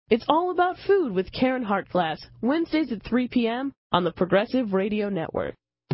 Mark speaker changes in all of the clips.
Speaker 1: It's all about food with Karen Hartglass, Wednesdays at 3 p.m. on the Progressive Radio Network.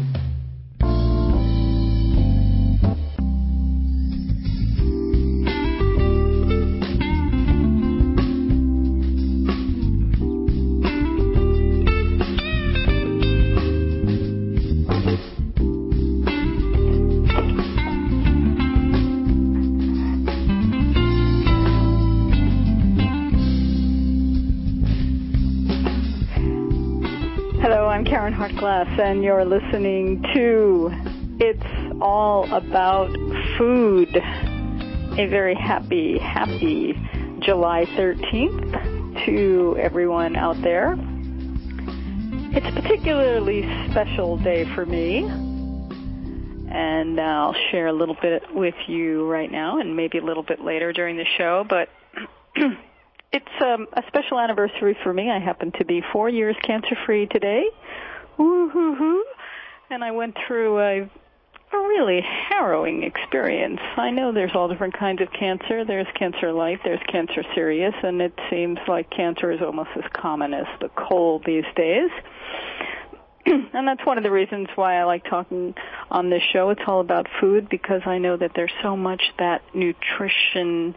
Speaker 2: I'm Karen Hartglass, and you're listening to It's All About Food. A very happy July 13th to everyone out there. It's a particularly special day for me, and I'll share a little bit with you right now and maybe a little bit later during the show, but it's a special anniversary for me. I happen to be 4 years cancer-free today. Woo-hoo-hoo. And I went through a really harrowing experience. I know there's all different kinds of cancer. There's cancer light, there's cancer serious, and it seems like cancer is almost as common as the cold these days. And that's one of the reasons why I like talking on this show. It's all about food, because I know that there's so much that nutrition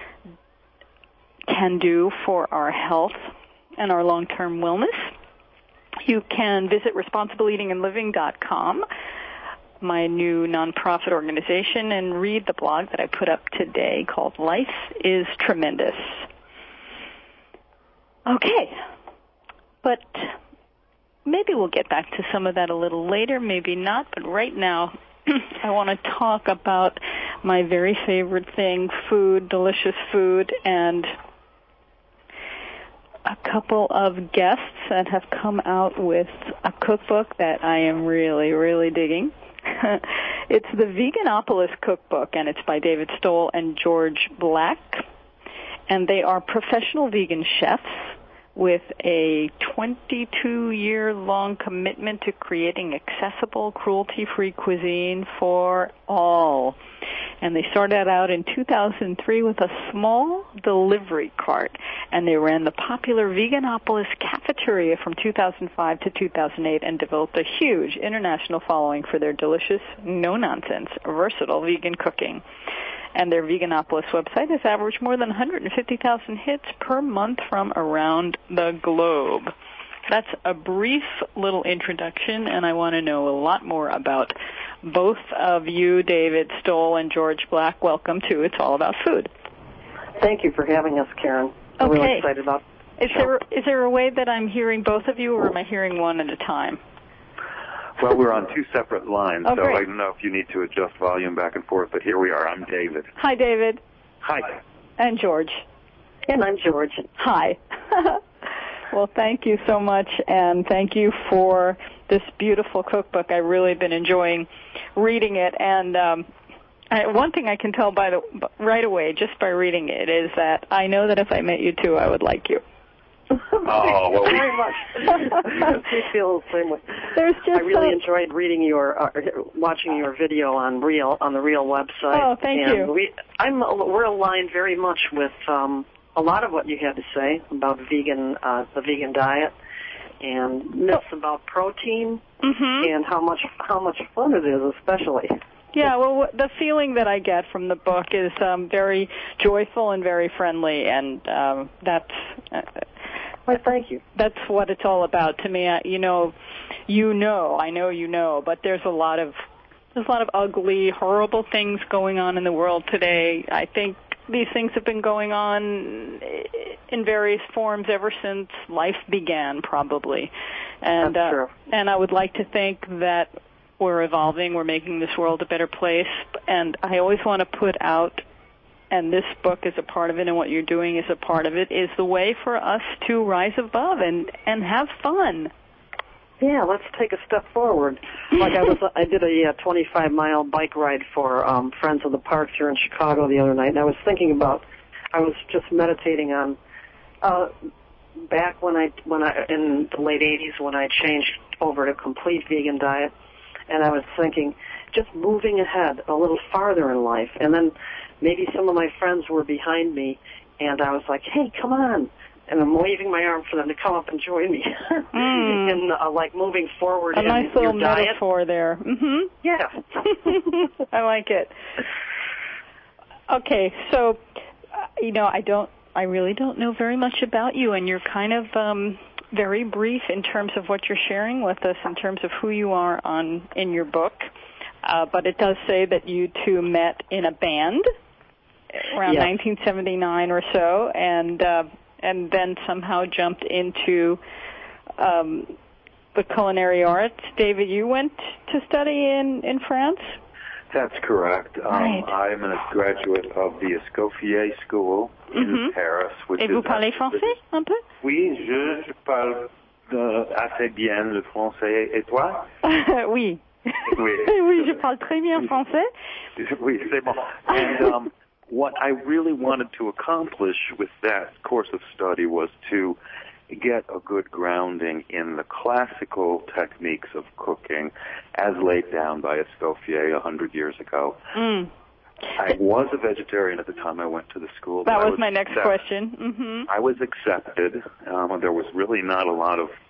Speaker 2: can do for our health and our long-term wellness. You can visit responsibleeatingandliving.com, my new nonprofit organization, and read the blog that I put up today called Life is Tremendous. Okay, but maybe we'll get back to some of that a little later, maybe not, but right now I want to talk about my very favorite thing, food, delicious food, and a couple of guests that have come out with a cookbook that I am really, really digging. It's the Veganopolis Cookbook, and it's by David Stoll and George Black. And they are professional vegan chefs with a 22-year-long commitment to creating accessible, cruelty-free cuisine for all. And they started out in 2003 with a small delivery cart, and they ran the popular Veganopolis Cafeteria from 2005 to 2008 and developed a huge international following for their delicious, no-nonsense, versatile vegan cooking. And their Veganopolis website has averaged more than 150,000 hits per month from around the globe. That's a brief little introduction, and I want to know a lot more about both of you, David Stoll and George Black. Welcome to It's All About Food.
Speaker 3: Thank you for having us, Karen. I'm really excited about
Speaker 2: it. Is there a way that I'm hearing both of you, or am I hearing one at a time?
Speaker 4: Well, we're on two separate lines, so
Speaker 2: great.
Speaker 4: I don't know if you need to adjust volume back and forth, but here we are. I'm David.
Speaker 2: Hi, David.
Speaker 4: Hi.
Speaker 2: And George.
Speaker 3: And I'm George.
Speaker 2: Hi. Well, thank you so much, and thank you for this beautiful cookbook. I've really been enjoying reading it, and one thing I can tell right away, just by reading it, is that I know that if I met you two, I would like you.
Speaker 4: Oh, well,
Speaker 3: very much. We feel the same way. I really enjoyed reading watching your video on the Real website.
Speaker 2: Oh, thank you.
Speaker 3: We're aligned very much with a lot of what you had to say about the vegan diet, and myths about protein, and how much fun it is, especially.
Speaker 2: Yeah, well, the feeling that I get from the book is very joyful and very friendly, and that's.
Speaker 3: Well, thank you.
Speaker 2: That's what it's all about to me. I know you know, but there's a lot of ugly, horrible things going on in the world today. I think these things have been going on in various forms ever since life began, probably. And
Speaker 3: that's true.
Speaker 2: And I would like to think that we're evolving, we're making this world a better place, and I always want to put out, and this book is a part of it, and what you're doing is a part of it, is the way for us to rise above and have fun.
Speaker 3: Yeah, let's take a step forward. Like I did a 25-mile bike ride for Friends of the Parks here in Chicago the other night, and I was just meditating on back when I in the late 80s when I changed over to complete vegan diet, and I was thinking just moving ahead a little farther in life, and then maybe some of my friends were behind me, and I was like, hey, come on. and I'm waving my arm for them to come up and join me in like moving forward in
Speaker 2: nice little
Speaker 3: your diet.
Speaker 2: metaphor there. Mm-hmm.
Speaker 3: Yeah.
Speaker 2: I like it. Okay, so I really don't know very much about you, and you're kind of very brief in terms of what you're sharing with us in terms of who you are in your book. But it does say that you two met in a band around 1979 or so, and then somehow jumped into the culinary arts. David, you went to study in France?
Speaker 4: That's correct.
Speaker 2: Right.
Speaker 4: I'm a graduate of the Escoffier School in Paris.
Speaker 2: Et vous parlez français un peu?
Speaker 4: Oui, je parle assez bien le français. Et toi?
Speaker 2: Oui.
Speaker 4: Oui.
Speaker 2: Oui, je parle très bien français.
Speaker 4: Oui, c'est bon. And what I really wanted to accomplish with that course of study was to get a good grounding in the classical techniques of cooking as laid down by Escoffier 100 years ago. I was a vegetarian at the time I went to the school.
Speaker 2: That was my next question. Mm-hmm.
Speaker 4: I was accepted. There was really not a lot of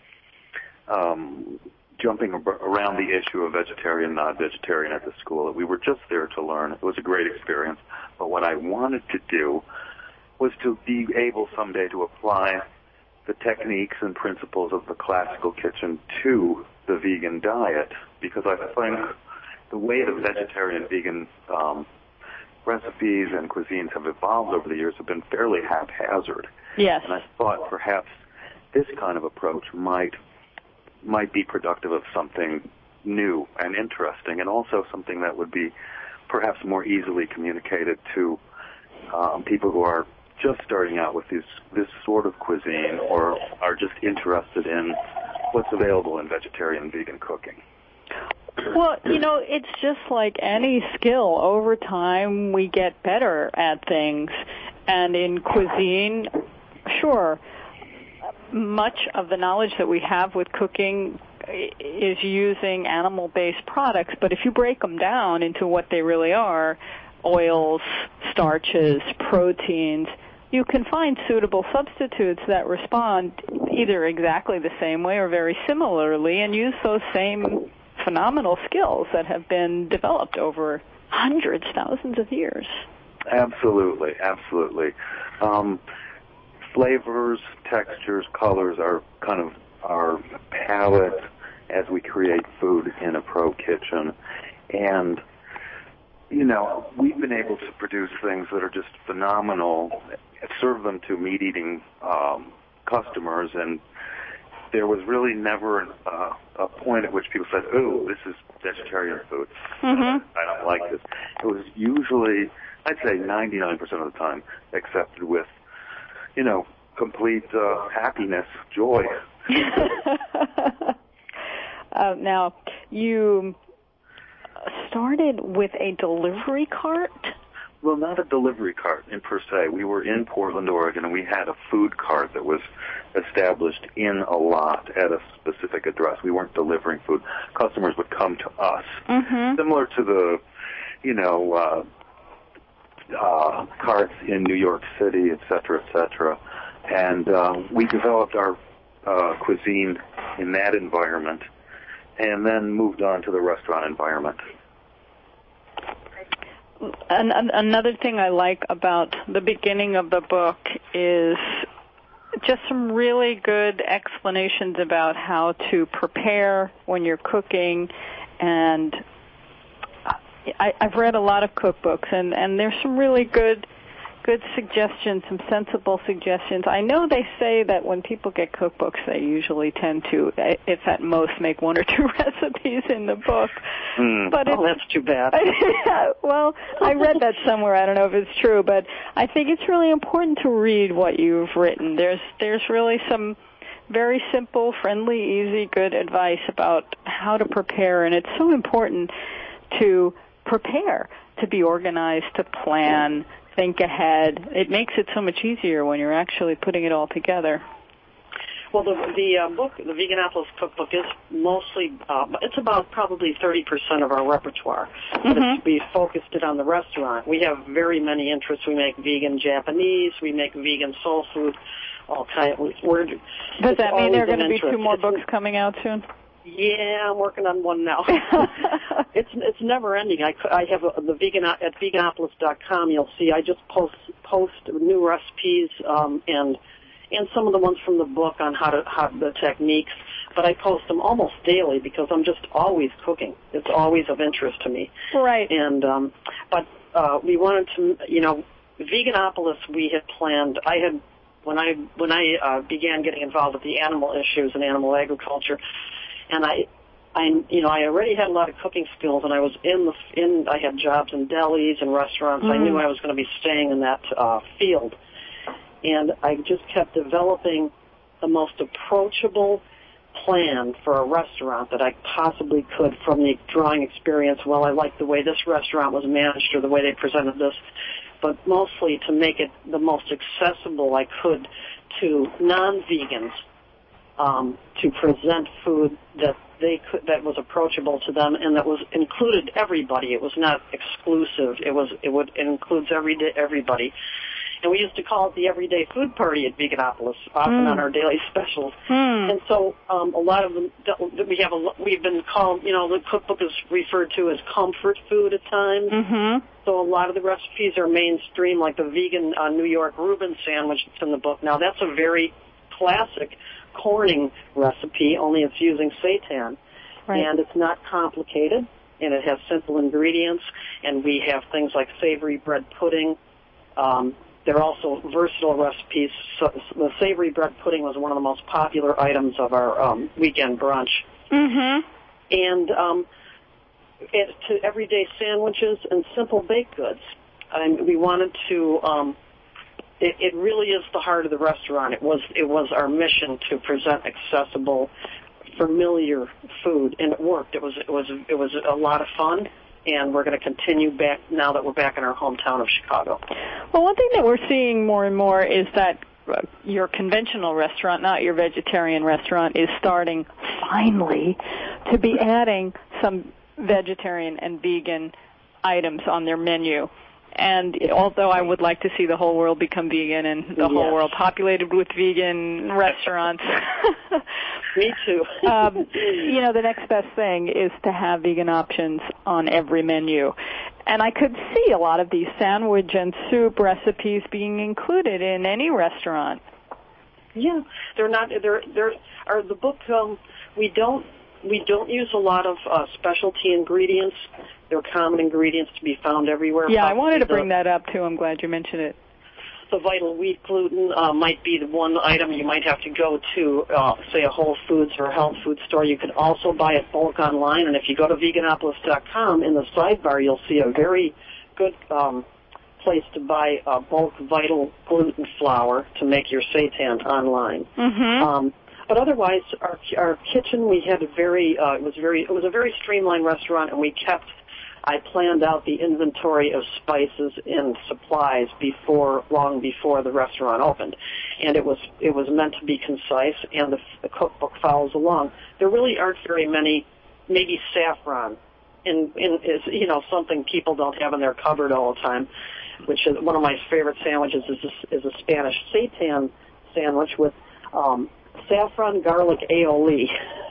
Speaker 4: jumping around the issue of vegetarian, not vegetarian at the school. We were just there to learn. It was a great experience. But what I wanted to do was to be able someday to apply the techniques and principles of the classical kitchen to the vegan diet, because I think the way the vegetarian vegan recipes and cuisines have evolved over the years have been fairly haphazard.
Speaker 2: Yes.
Speaker 4: And I thought perhaps this kind of approach might be productive of something new and interesting, and also something that would be perhaps more easily communicated to people who are just starting out with this sort of cuisine or are just interested in what's available in vegetarian and vegan cooking.
Speaker 2: Well, it's just like any skill. Over time, we get better at things. And in cuisine, sure, much of the knowledge that we have with cooking is using animal-based products. But if you break them down into what they really are, oils, starches, proteins, you can find suitable substitutes that respond either exactly the same way or very similarly and use those same phenomenal skills that have been developed over hundreds, thousands of years.
Speaker 4: Absolutely, absolutely. Flavors, textures, colors are kind of our palette as we create food in a pro kitchen. And, we've been able to produce things that are just phenomenal, serve them to meat-eating customers, and there was really never a point at which people said, "Oh, this is vegetarian food. I don't like this." It was usually, I'd say 99% of the time, accepted with, complete happiness, joy.
Speaker 2: Now, you started with a delivery cart?
Speaker 4: Well, not a delivery cart per se. We were in Portland, Oregon, and we had a food cart that was established in a lot at a specific address. We weren't delivering food. Customers would come to us, similar to the, carts in New York City, et cetera, and we developed our cuisine in that environment and then moved on to the restaurant environment.
Speaker 2: Another thing I like about the beginning of the book is just some really good explanations about how to prepare when you're cooking. And I've read a lot of cookbooks, and there's some really good suggestions, some sensible suggestions. I know they say that when people get cookbooks, they usually tend to, if at most, make one or two recipes in the book.
Speaker 3: But that's too bad.
Speaker 2: Well, I read that somewhere. I don't know if it's true, but I think it's really important to read what you've written. There's really some very simple, friendly, easy, good advice about how to prepare, and it's so important to prepare, to be organized, to plan, think ahead. It makes it so much easier when you're actually putting it all together.
Speaker 3: Well, the book, the Vegaноpolis Cookbook, is mostly, it's about probably 30% of our repertoire. But we focused it on the restaurant. We have very many interests. We make vegan Japanese. We make vegan soul food. all kinds.
Speaker 2: Does that mean there are going to be 2 more books coming out soon?
Speaker 3: Yeah, I'm working on one now. It's never ending. I have the vegan at Veganopolis.com. You'll see I just post new recipes and some of the ones from the book on how the techniques. But I post them almost daily because I'm just always cooking. It's always of interest to me.
Speaker 2: Right.
Speaker 3: And but we wanted to, Veganopolis. We had planned. When I began getting involved with the animal issues and animal agriculture, and I already had a lot of cooking skills, and I was I had jobs in delis and restaurants. I knew I was going to be staying in that field, and I just kept developing the most approachable plan for a restaurant that I possibly could from the drawing experience. Well, I liked the way this restaurant was managed or the way they presented this, but mostly to make it the most accessible I could to non-vegans, to present food that was approachable to them and that included everybody. It was not exclusive. It includes everybody. And we used to call it the Everyday Food Party at Veganopolis, often on our daily specials. And so a lot of them, we've been called, the cookbook is referred to as comfort food at times. So a lot of the recipes are mainstream, like the vegan New York Reuben sandwich that's in the book. Now, that's a very classic Corning recipe, only it's using seitan. Right. And it's not complicated, and it has simple ingredients, and we have things like savory bread pudding. They're also versatile recipes. So the savory bread pudding was one of the most popular items of our weekend brunch. And to everyday sandwiches and simple baked goods. We wanted to... It really is the heart of the restaurant. It was our mission to present accessible, familiar food, and it worked. It was a lot of fun, and we're going to continue back now that we're back in our hometown of Chicago.
Speaker 2: Well, one thing that we're seeing more and more is that your conventional restaurant, not your vegetarian restaurant, is starting finally to be adding some vegetarian and vegan items on their menu. And although I would like to see the whole world become vegan and the whole world populated with vegan restaurants.
Speaker 3: Me too.
Speaker 2: The next best thing is to have vegan options on every menu. And I could see a lot of these sandwich and soup recipes being included in any restaurant.
Speaker 3: Yeah, they're not. The book. We don't use a lot of specialty ingredients. They're common ingredients to be found everywhere.
Speaker 2: Yeah, I wanted to bring that up, too. I'm glad you mentioned it.
Speaker 3: The Vital Wheat gluten might be the one item you might have to go to, say, a Whole Foods or a health food store. You can also buy it bulk online, and if you go to Veganopolis.com, in the sidebar, you'll see a very good place to buy bulk Vital gluten flour to make your seitan online. But otherwise, our kitchen, we had it was a very streamlined restaurant, and I planned out the inventory of spices and supplies long before the restaurant opened, and it was meant to be concise, and the cookbook follows along. There really aren't very many, maybe saffron, is something people don't have in their cupboard all the time, which is one of my favorite sandwiches is a Spanish seitan sandwich with saffron garlic aioli.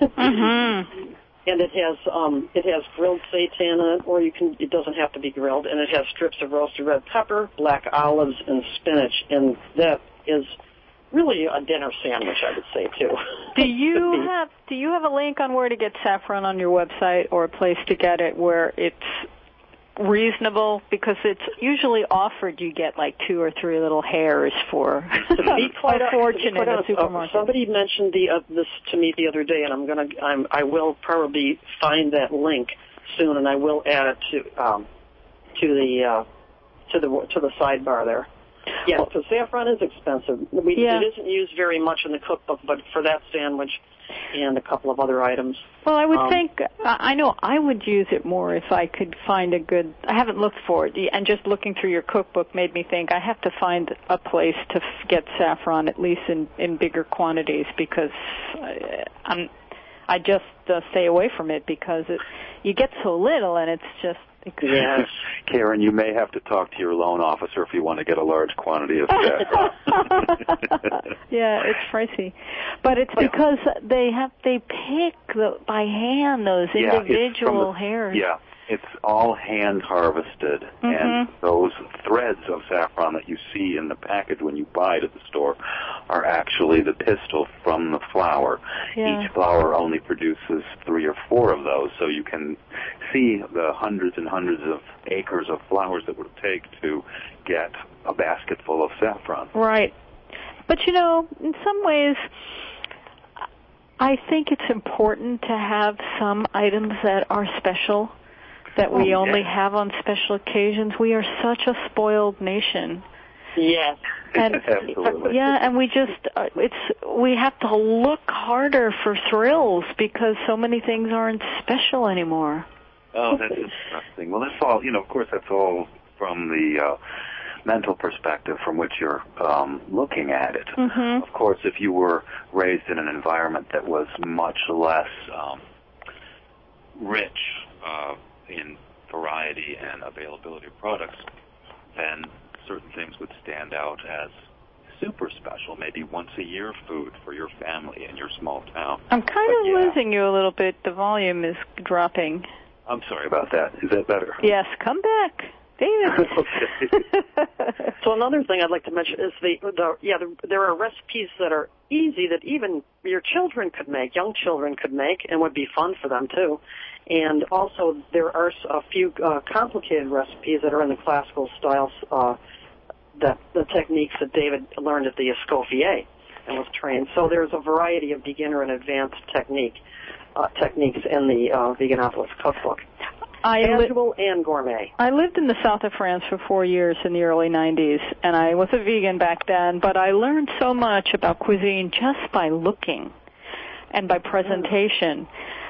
Speaker 3: And it has grilled seitan in it, or it doesn't have to be grilled, and it has strips of roasted red pepper, black olives, and spinach, and that is really a dinner sandwich, I would say, too.
Speaker 2: Do you have a link on where to get saffron on your website, or a place to get it where it's reasonable? Because it's usually offered, you get like 2 or 3 little hairs for a fortune in a supermarket.
Speaker 3: Somebody mentioned this to me the other day, and I will probably find that link soon, and I will add it to the sidebar there. Yeah, so saffron is expensive. It isn't used very much in the cookbook, but for that sandwich and a couple of other items.
Speaker 2: Well, I would think, I know I would use it more if I could find I haven't looked for it, and just looking through your cookbook made me think I have to find a place to get saffron, at least in bigger quantities, because I just stay away from it because you get so little, and it's just,
Speaker 3: Yes.
Speaker 4: Karen, you may have to talk to your loan officer if you want to get a large quantity of saffron.
Speaker 2: Yeah, it's pricey, but it's because they pick by hand those individual hairs.
Speaker 4: Yeah, it's all hand harvested, and those threads of saffron that you see in the package when you buy it at the store are actually the pistil from the flower.
Speaker 2: Yeah.
Speaker 4: Each flower only produces 3 or 4 of those, so you can see the hundreds and hundreds of acres of flowers that would take to get a basket full of saffron.
Speaker 2: Right. But, you know, in some ways, I think it's important to have some items that are special, that we only have on special occasions. We are such a spoiled nation.
Speaker 3: Yes.
Speaker 2: And
Speaker 4: absolutely.
Speaker 2: Yeah, and we have to look harder for thrills because so many things aren't special anymore.
Speaker 4: Oh, that's interesting. Well, that's all, you know, of course, that's all from the mental perspective from which you're looking at it. Of course, if you were raised in an environment that was much less rich in variety and availability of products, then certain things would stand out as super special, maybe once a year food for your family in your small town.
Speaker 2: I'm kind of losing you a little bit. The volume is dropping.
Speaker 4: I'm sorry about that. Is that better?
Speaker 2: Yes, come back, David.
Speaker 3: So another thing I'd like to mention is there are recipes that are easy that even your children could make, young children could make, and would be fun for them too. And also there are a few complicated recipes that are in the classical styles, the techniques that David learned at the Escoffier and was trained. So there's a variety of beginner and advanced techniques in the Veganupolis cookbook. Casual and gourmet.
Speaker 2: I lived in the south of France for 4 years in the early 90s, and I was a vegan back then, but I learned so much about cuisine just by looking and by presentation,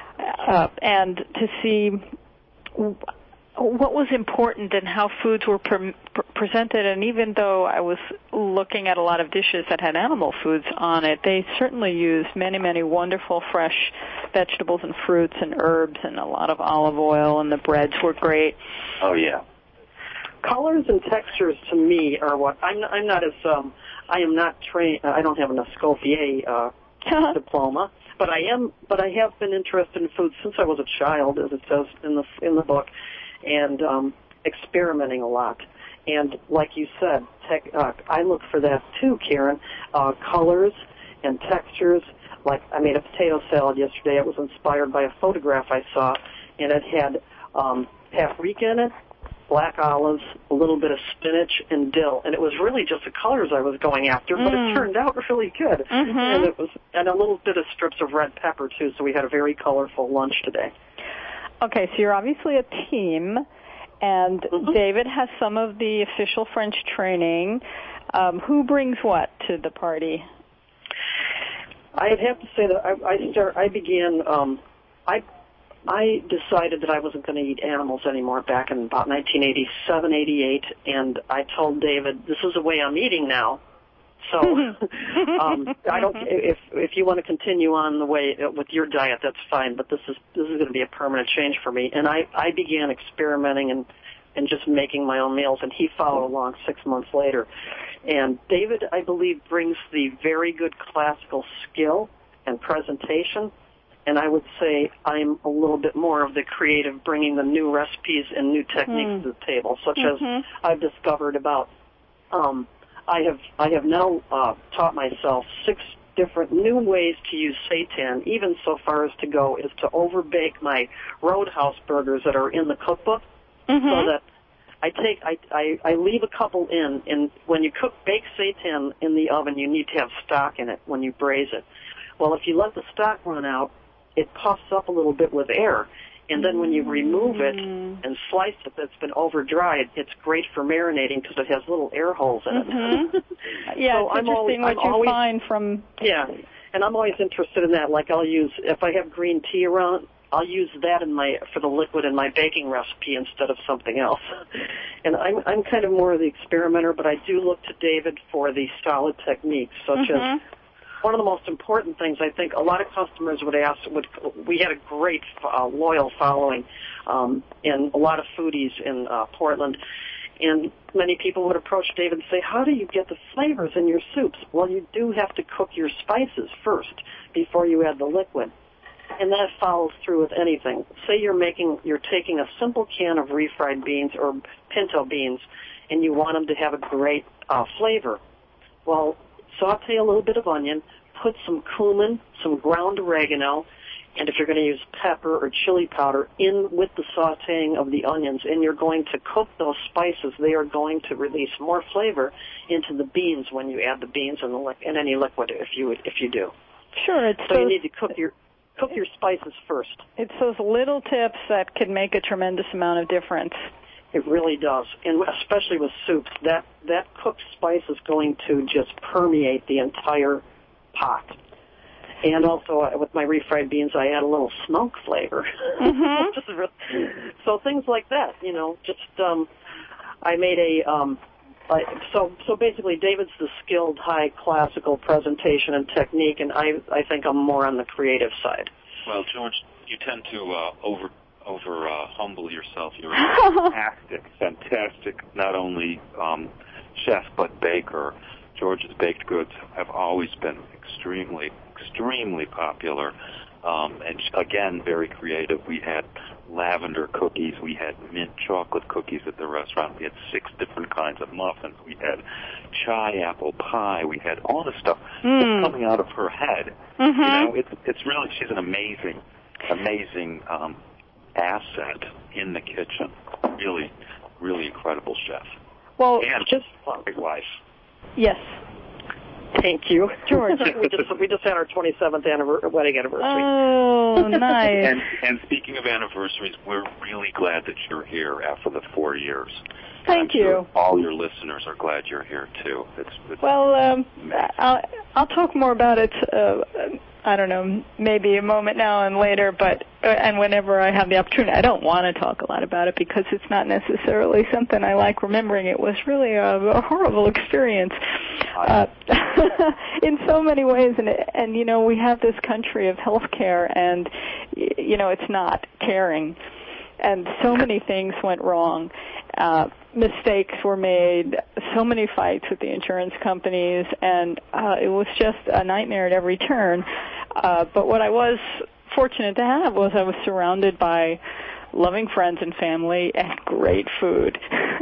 Speaker 2: and to see what was important and how foods were presented. And even though I was looking at a lot of dishes that had animal foods on it, they certainly used many, many wonderful fresh vegetables and fruits and herbs and a lot of olive oil, and the breads were great.
Speaker 4: Oh, yeah.
Speaker 3: Colors and textures to me are what I am not trained. I don't have an Escoffier diploma, but I have been interested in food since I was a child, as it says in the book, and experimenting a lot. And like you said, I look for that too, Karen. Colors and textures. Like I made a potato salad yesterday. It was inspired by a photograph I saw, and it had paprika in it, black olives, a little bit of spinach, and dill. And it was really just the colors I was going after, but it turned out really good. And a little bit of strips of red pepper too. So we had a very colorful lunch today.
Speaker 2: Okay, so you're obviously a team, and David has some of the official French training. Who brings what to the party?
Speaker 3: I'd have to say that I decided that I wasn't going to eat animals anymore back in about 1987, 88, and I told David, this is the way I'm eating now. So I don't. If you want to continue on the way with your diet, that's fine. But this is going to be a permanent change for me. And I began experimenting and just making my own meals. And he followed along 6 months later. And David, I believe, brings the very good classical skill and presentation. And I would say I'm a little bit more of the creative, bringing the new recipes and new techniques to the table, such as I've discovered about. I have now taught myself 6 different new ways to use seitan, even so far as to go is to overbake my Roadhouse burgers that are in the cookbook, so that I leave a couple in, and when you bake seitan in the oven, you need to have stock in it when you braise it. Well, if you let the stock run out, it puffs up a little bit with air. And then when you remove it and slice it that's been over-dried, it's great for marinating because it has little air holes in it.
Speaker 2: Yeah, so it's interesting what you find from...
Speaker 3: Yeah, and I'm always interested in that. Like if I have green tea around, I'll use that for the liquid in my baking recipe instead of something else. And I'm kind of more of the experimenter, but I do look to David for the solid techniques, such as... One of the most important things I think a lot of customers would ask, we had a great loyal following and a lot of foodies in Portland. And many people would approach David and say, how do you get the flavors in your soups? Well, you do have to cook your spices first before you add the liquid. And that follows through with anything. Say you're taking a simple can of refried beans or pinto beans, and you want them to have a great flavor. Well, saute a little bit of onion, put some cumin, some ground oregano, and if you're going to use pepper or chili powder in with the sautéing of the onions, and you're going to cook those spices, they are going to release more flavor into the beans when you add the beans and any liquid if you do.
Speaker 2: Sure.
Speaker 3: So you need to cook your spices first.
Speaker 2: It's those little tips that could make a tremendous amount of difference.
Speaker 3: It really does, and especially with soups, that cooked spice is going to just permeate the entire pot. And also, with my refried beans, I add a little smoke flavor. Mm-hmm. So things like that, I made so basically, David's the skilled, high classical presentation and technique, and I think I'm more on the creative side.
Speaker 5: Well, George, you tend to over humble yourself. You're a fantastic, not only chef but baker. George's baked goods have always been extremely popular, and again, very creative. We had lavender cookies, we had mint chocolate cookies at the restaurant, we had 6 different kinds of muffins, we had chai apple pie, we had all this stuff just coming out of her head.
Speaker 2: Mm-hmm.
Speaker 3: It's really, she's an amazing asset in the kitchen. Really incredible chef.
Speaker 2: Well,
Speaker 3: and just a great wife.
Speaker 2: Yes.
Speaker 3: Thank you,
Speaker 2: George.
Speaker 3: we just had our 27th wedding anniversary.
Speaker 2: Oh, nice.
Speaker 5: And speaking of anniversaries, we're really glad that you're here after the 4 years.
Speaker 2: Thank you.
Speaker 5: Sure all your listeners are glad you're here too.
Speaker 2: Well, I'll talk more about it. I don't know, maybe a moment now and later, but and whenever I have the opportunity. I don't want to talk a lot about it because it's not necessarily something I like remembering. It was really a horrible experience in so many ways, and we have this country of healthcare, and it's not caring, and so many things went wrong. Mistakes were made, so many fights with the insurance companies, and it was just a nightmare at every turn. But what I was fortunate to have was I was surrounded by loving friends and family and great food.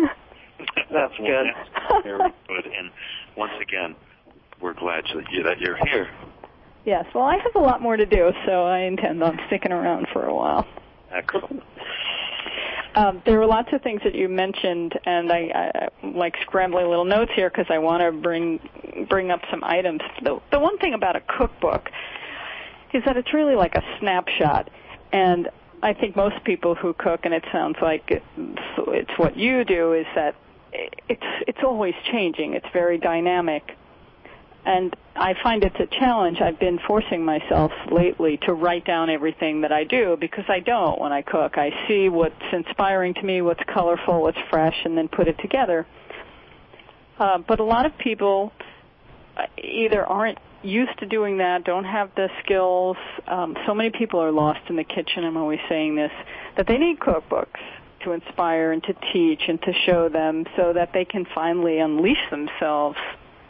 Speaker 3: That's good.
Speaker 5: That's very good. And once again, we're glad that you're here.
Speaker 2: Yes, well, I have a lot more to do, so I intend on sticking around for a while.
Speaker 5: Excellent.
Speaker 2: There were lots of things that you mentioned, and I like scrambling little notes here because I want to bring up some items. The one thing about a cookbook is that it's really like a snapshot, and I think most people who cook, and it sounds like it's what you do, is that it's always changing. It's very dynamic. And I find it's a challenge. I've been forcing myself lately to write down everything that I do because I don't when I cook. I see what's inspiring to me, what's colorful, what's fresh, and then put it together. But a lot of people either aren't used to doing that, don't have the skills. So many people are lost in the kitchen, I'm always saying this, that they need cookbooks to inspire and to teach and to show them so that they can finally unleash themselves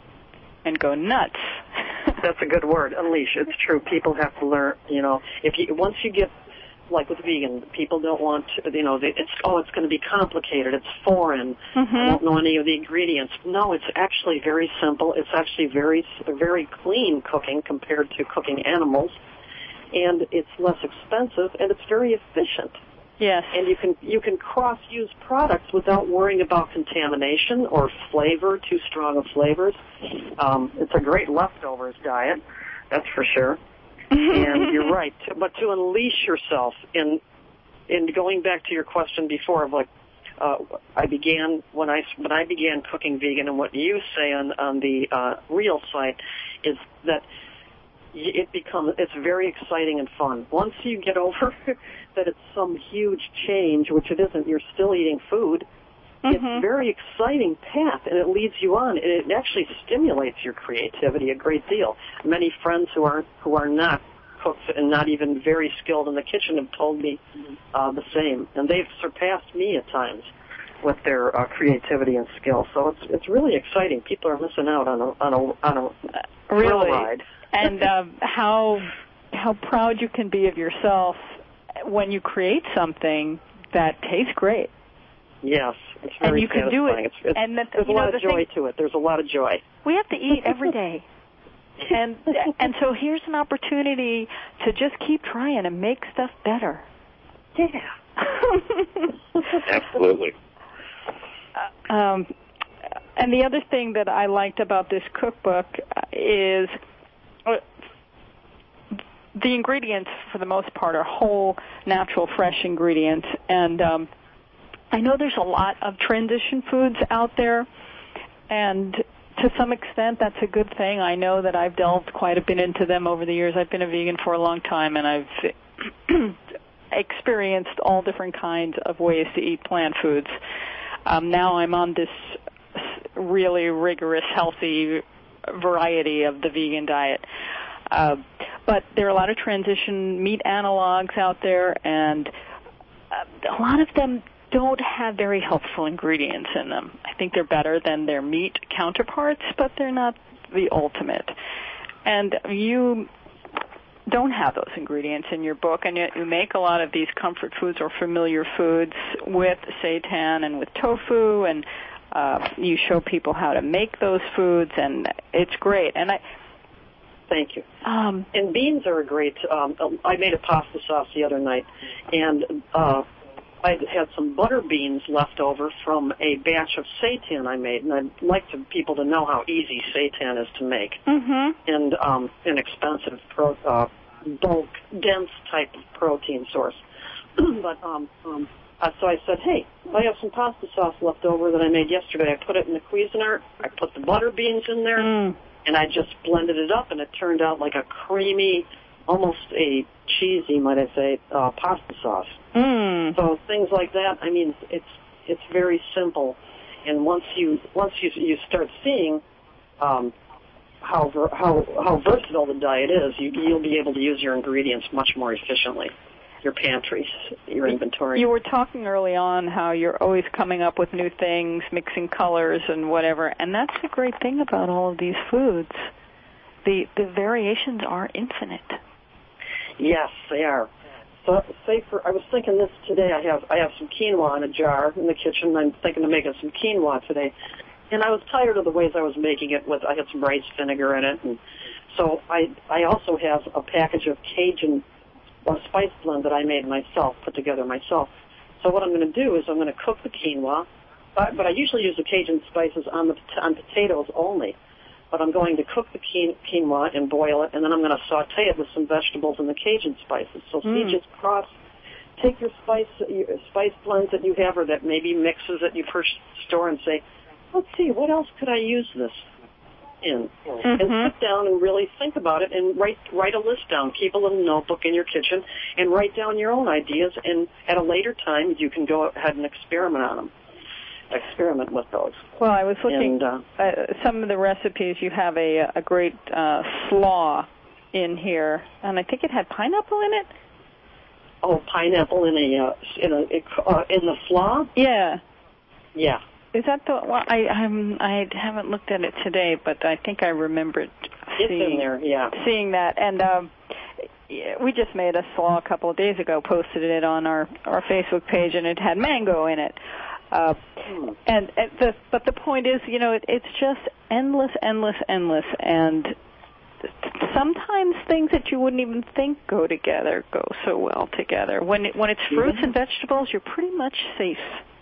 Speaker 2: and go nuts.
Speaker 3: That's a good word, unleash. It's true. People have to learn, once you get, like with vegan, people don't want to, it's going to be complicated. It's foreign.
Speaker 2: Mm-hmm.
Speaker 3: I don't know any of the ingredients. No, it's actually very simple. It's actually very, very clean cooking compared to cooking animals. And it's less expensive, and it's very efficient.
Speaker 2: Yes.
Speaker 3: And you can cross-use products without worrying about contamination or flavor, too strong of flavors. It's a great leftovers diet, that's for sure. And you're right. But to unleash yourself in going back to your question before of when I began cooking vegan, and what you say on the Real site is that it's very exciting and fun. Once you get over that it's some huge change, which it isn't, you're still eating food, it's a very exciting path, and it leads you on, and it actually stimulates your creativity a great deal. Many friends who are not cooks and not even very skilled in the kitchen have told me the same, and they've surpassed me at times with their creativity and skill. So it's really exciting. People are missing out on a
Speaker 2: really
Speaker 3: thrill ride.
Speaker 2: And how proud you can be of yourself when you create something that tastes great.
Speaker 3: Yes, it's very
Speaker 2: and you can do it.
Speaker 3: There's a lot of joy to it. There's a lot of joy.
Speaker 2: We have to eat every day. And so here's an opportunity to just keep trying and make stuff better.
Speaker 3: Yeah.
Speaker 5: Absolutely.
Speaker 2: And the other thing that I liked about this cookbook is the ingredients, for the most part, are whole, natural, fresh ingredients. And I know there's a lot of transition foods out there, and to some extent that's a good thing. I know that I've delved quite a bit into them over the years. I've been a vegan for a long time, and I've experienced all different kinds of ways to eat plant foods. Now I'm on this really rigorous, healthy variety of the vegan diet. But there are a lot of transition meat analogs out there, and a lot of them don't have very helpful ingredients in them. I think they're better than their meat counterparts, but they're not the ultimate. And you don't have those ingredients in your book, and yet you make a lot of these comfort foods or familiar foods with seitan and with tofu, and you show people how to make those foods, and it's great. And
Speaker 3: Thank you. And beans are a great. I made a pasta sauce the other night, and I had some butter beans left over from a batch of seitan I made, and I'd like people to know how easy seitan is to make, and inexpensive, bulk, dense type of protein source. But so I said, hey, I have some pasta sauce left over that I made yesterday. I put it in the Cuisinart. I put the butter beans in there, and I just blended it up, and it turned out like a creamy, almost a cheesy, might I say, pasta sauce. So things like that. I mean, it's very simple, and once you start seeing how versatile the diet is, you'll be able to use your ingredients much more efficiently. Your pantries, your inventory.
Speaker 2: You were talking early on how you're always coming up with new things, mixing colors and whatever, and that's the great thing about all of these foods. The variations are infinite.
Speaker 3: Yes, they are. So, I was thinking this today. I have some quinoa in a jar in the kitchen. I'm thinking of making some quinoa today, and I was tired of the ways I was making it. I had some rice vinegar in it, and so I also have a package of Cajun spice blend that I made myself, put together myself. So what I'm going to do is I'm going to cook the quinoa, but I usually use the Cajun spices on potatoes only. But I'm going to cook the quinoa and boil it, and then I'm going to saute it with some vegetables and the Cajun spices. So see, just take your spice blends that you have, or that maybe mixes that you first store, and say, let's see, what else could I use this in? And sit down and really think about it, and write a list down. Keep a little notebook in your kitchen and write down your own ideas, and at a later time you can go ahead and experiment with those.
Speaker 2: Well, I was looking at some of the recipes. You have a great slaw in here, and I think it had pineapple in it.
Speaker 3: Oh, pineapple in the slaw?
Speaker 2: Yeah.
Speaker 3: Yeah.
Speaker 2: Is that the? Well, I haven't looked at it today, but I think I remembered seeing that. And we just made a slaw a couple of days ago. Posted it on our Facebook page, and it had mango in it. But the point is, it's just endless, and sometimes things that you wouldn't even think go together go so well together. When it's fruits and vegetables, you're pretty much safe.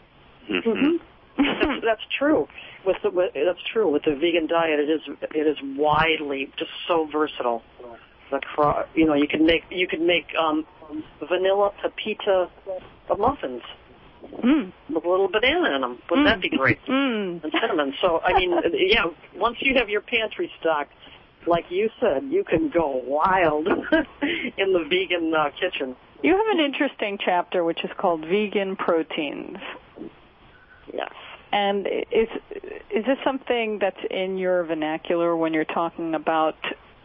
Speaker 3: That's true. That's true with the vegan diet. It is widely just so versatile. You could make vanilla pepita muffins. With a little banana in them. Wouldn't that be great? And cinnamon. So, I mean, once you have your pantry stocked, like you said, you can go wild in the vegan kitchen.
Speaker 2: You have an interesting chapter which is called Vegan Proteins.
Speaker 3: Yes.
Speaker 2: And is this something that's in your vernacular when you're talking about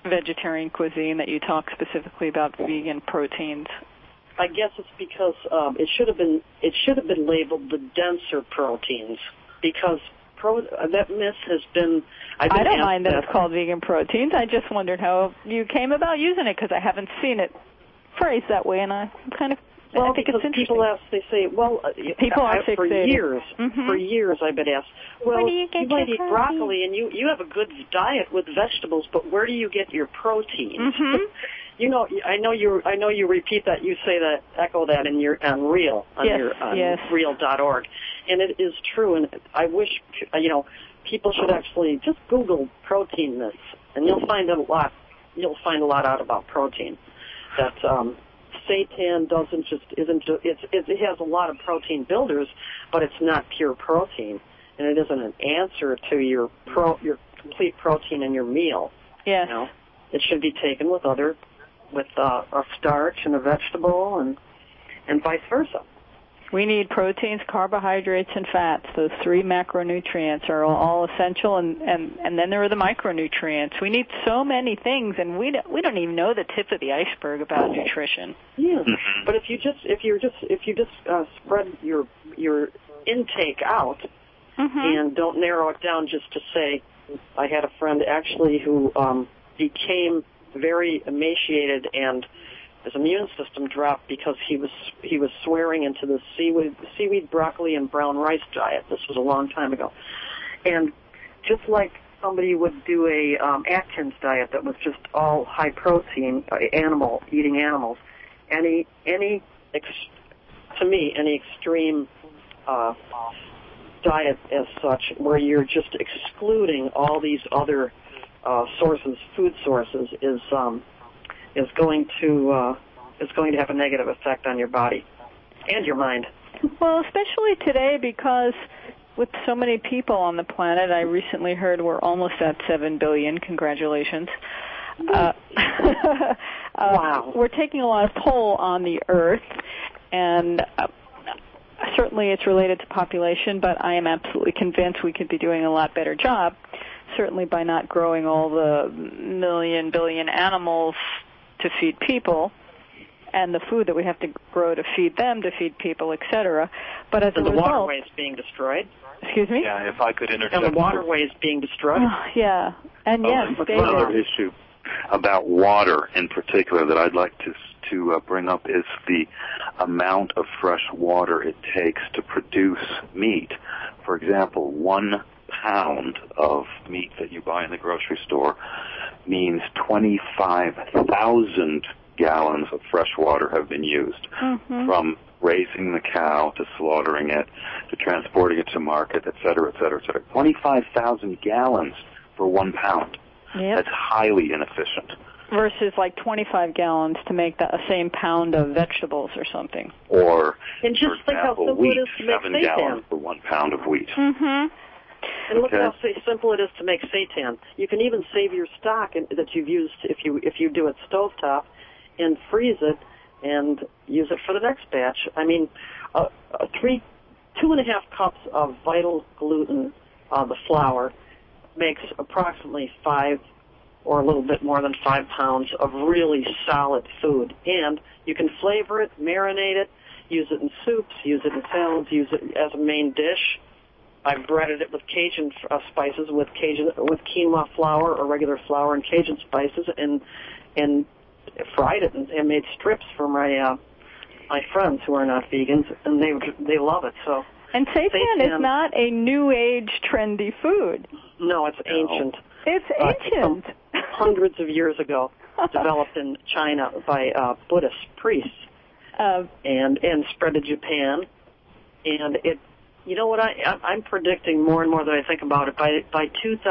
Speaker 2: vegetarian cuisine that you talk specifically about vegan proteins?
Speaker 3: I guess it's because it should have been labeled the denser proteins, because that myth has been. I
Speaker 2: don't mind that it's called vegan proteins. I just wondered how you came about using it, because I haven't seen it phrased that way, and I think it's interesting.
Speaker 3: People ask, they say,
Speaker 2: people are fixated.
Speaker 3: For years I've been asked,
Speaker 2: where do you
Speaker 3: might eat broccoli and you have a good diet with vegetables, but where do you get your protein? I know you repeat that, you say that, echo that in your on Real, Real.org, and it is true. And I wish people should actually just Google protein myths, and you'll find a lot. You'll find a lot out about protein. That seitan it has a lot of protein builders, but it's not pure protein, and it isn't an answer to your complete protein in your meal.
Speaker 2: Yes.
Speaker 3: It should be taken with a starch and a vegetable, and vice versa.
Speaker 2: We need proteins, carbohydrates, and fats. Those three macronutrients are all essential, and then there are the micronutrients. We need so many things, and we don't even know the tip of the iceberg about nutrition.
Speaker 3: Yeah, but if you just spread your intake out and don't narrow it down just to say, I had a friend actually who became very emaciated, and his immune system dropped because he was swearing into the seaweed, broccoli, and brown rice diet. This was a long time ago, and just like somebody would do a Atkins diet that was just all high protein, eating animals, any extreme diet as such, where you're just excluding all these other food sources, is going to have a negative effect on your body and your mind.
Speaker 2: Well, especially today, because with so many people on the planet, I recently heard we're almost at 7 billion. Congratulations.
Speaker 3: Wow.
Speaker 2: We're taking a lot of toll on the earth, and certainly it's related to population, but I am absolutely convinced we could be doing a lot better job, certainly by not growing all the billion animals to feed people, and the food that we have to grow to feed them, to feed people, etc. But as a result,
Speaker 3: the waterways being destroyed.
Speaker 2: Excuse me?
Speaker 5: Yeah, if I could interject.
Speaker 3: And the waterways being destroyed.
Speaker 2: Yeah, and yes,
Speaker 5: David. Another issue about water in particular that I'd like to bring up is the amount of fresh water it takes to produce meat. For example, 1 pound of meat that you buy in the grocery store means 25,000 gallons of fresh water have been used, from raising the cow to slaughtering it to transporting it to market, et cetera, et cetera, et cetera. 25,000 gallons for 1 pound.
Speaker 2: Yep.
Speaker 3: That's highly inefficient.
Speaker 2: Versus like 25 gallons to make the same pound of vegetables or something.
Speaker 3: Or,
Speaker 5: and just
Speaker 3: for example,
Speaker 5: how
Speaker 3: wheat,
Speaker 5: it is to make
Speaker 3: 7 gallons for 1 pound of wheat.
Speaker 5: And look how simple it is to make seitan. You can even save your stock that you've used if you do it stovetop, and freeze it and use it for the next batch. I mean, 2.5 cups of Vital gluten, the flour, makes approximately 5 or a little bit more than 5 pounds of really solid food. And you can flavor it, marinate it, use it in soups, use it in salads, use it as a main dish. I've breaded it with Cajun spices, with quinoa flour or regular flour and Cajun spices, and fried it and made strips for my friends who are not vegans, and they love it. So.
Speaker 2: And seitan is not a new age trendy food.
Speaker 3: No, it's ancient.
Speaker 2: It's ancient.
Speaker 3: Hundreds of years ago, developed in China by Buddhist priests, and spread to Japan. And it, you know what, I'm predicting more and more that I think about it. By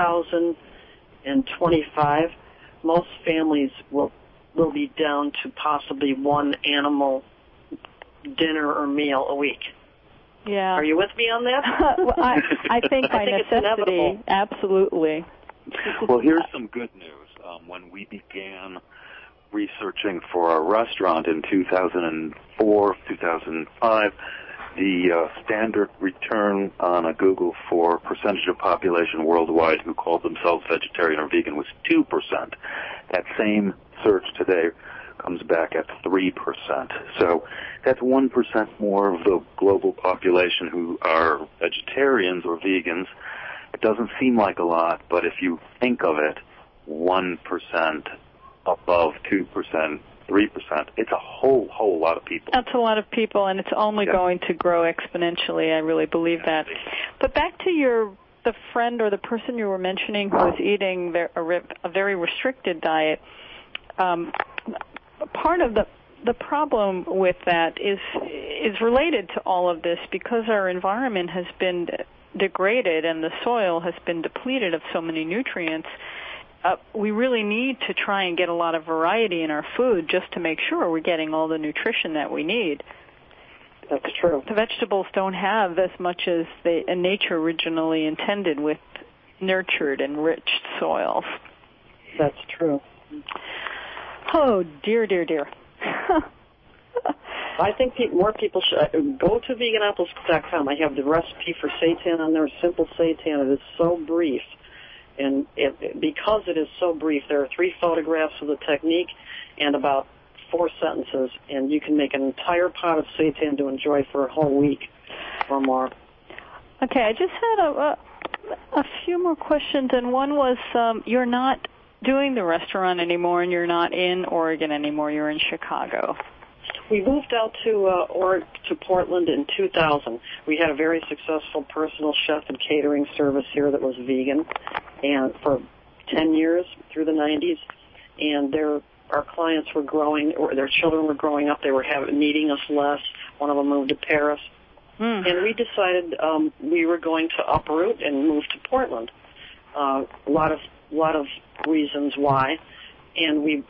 Speaker 3: 2025, most families will be down to possibly 1 animal dinner or meal a week.
Speaker 2: Yeah.
Speaker 3: Are you with me on that?
Speaker 2: Well, I think by necessity, absolutely.
Speaker 5: Well, here's some good news. When we began researching for our restaurant in 2004, 2005, the standard return on a Google for percentage of population worldwide who called themselves vegetarian or vegan was 2%. That same search today comes back at 3%. So that's 1% more of the global population who are vegetarians or vegans. It doesn't seem like a lot, but if you think of it, 1% above 2%, 3%, it's a whole lot of people.
Speaker 2: That's a lot of people, and it's only going to grow exponentially. I really believe that. But back to the friend or the person you were mentioning who was eating a very restricted diet, part of the problem with that is related to all of this because our environment has been degraded and the soil has been depleted of so many nutrients. We really need to try and get a lot of variety in our food just to make sure we're getting all the nutrition that we need.
Speaker 3: That's true.
Speaker 2: The vegetables don't have as much as nature originally intended with nurtured, enriched soils.
Speaker 3: That's true.
Speaker 2: Oh, dear, dear, dear.
Speaker 3: I think more people should go to veganapples.com. I have the recipe for seitan on there, simple seitan. It is so brief. And because it is so brief, there are 3 photographs of the technique and about 4 sentences, and you can make an entire pot of seitan to enjoy for a whole week or more.
Speaker 2: Okay, I just had a few more questions, and one was you're not doing the restaurant anymore, and you're not in Oregon anymore. You're in Chicago.
Speaker 3: We moved out to Portland in 2000. We had a very successful personal chef and catering service here that was vegan, and for 10 years through the 90s. And our clients were growing, or their children were growing up. They were needing us less. One of them moved to Paris, and we decided we were going to uproot and move to Portland. A lot of reasons why, and we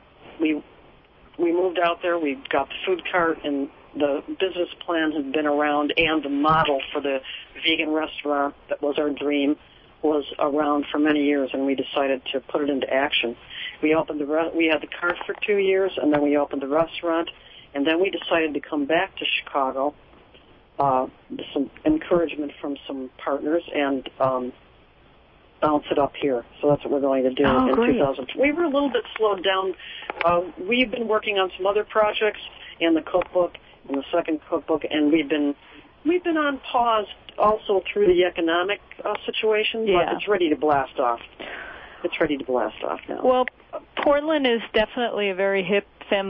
Speaker 3: moved out there. We got the food cart, and the business plan had been around, and the model for the vegan restaurant that was our dream was around for many years, and we decided to put it into action. We had the cart for 2 years, and then we opened the restaurant, and then we decided to come back to Chicago, some encouragement from some partners, and bounce it up here. So that's what we're going to do in 2000. We were a little bit slowed down. We've been working on some other projects and the cookbook and the second cookbook, and we've been on pause also through the economic situation, but it's ready to blast off. It's ready to blast off now.
Speaker 2: Well, Portland is definitely a very hip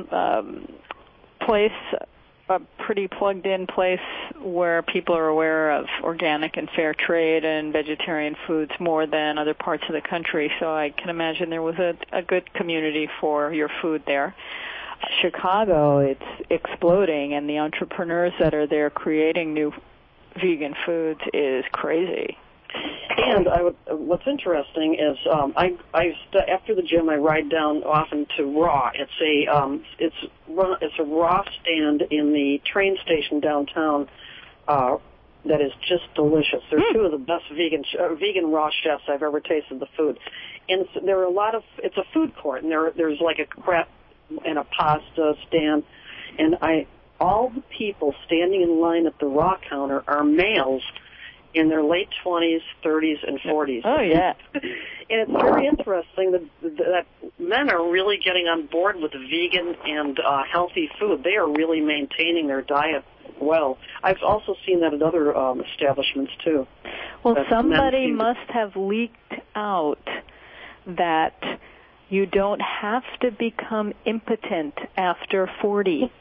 Speaker 2: place, a pretty plugged-in place where people are aware of organic and fair trade and vegetarian foods more than other parts of the country. So I can imagine there was a good community for your food there. Chicago, it's exploding, and the entrepreneurs that are there creating new vegan foods is crazy.
Speaker 3: And what's interesting is after the gym I ride down often to Raw. It's a raw stand in the train station downtown that is just delicious. They're 2 of the best vegan raw chefs I've ever tasted the food. And there are it's a food court, and there's like a crepe and a pasta stand, and all the people standing in line at the raw counter are males in their late 20s, 30s, and 40s.
Speaker 2: Oh, yeah.
Speaker 3: And it's very interesting that men are really getting on board with vegan and healthy food. They are really maintaining their diet well. I've also seen that at other establishments, too.
Speaker 2: Well, somebody must have leaked out that you don't have to become impotent after 40.